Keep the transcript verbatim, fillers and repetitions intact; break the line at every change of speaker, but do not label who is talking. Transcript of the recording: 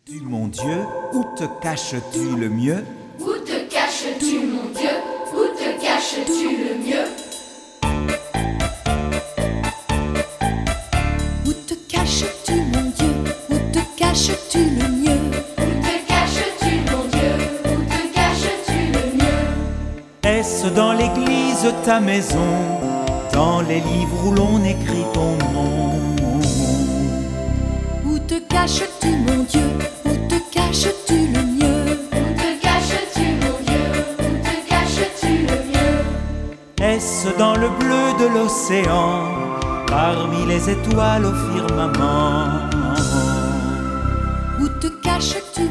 Tu, mon Dieu, où te caches-tu le mieux?
Où te caches-tu, mon Dieu? Où te caches-tu le mieux?
Où te caches-tu, mon Dieu? Où te caches-tu le mieux?
Où te caches-tu, mon Dieu? Où te caches-tu le mieux?
Est-ce dans l'église ta maison, dans les livres où l'on écrit ton nom?
Où te caches-tu, mon Dieu? Où te caches-tu le mieux?
Où te caches-tu, mon Dieu? Où te caches-tu le mieux?
Est-ce dans le bleu de l'océan, parmi les étoiles au firmament?
Où te caches-tu,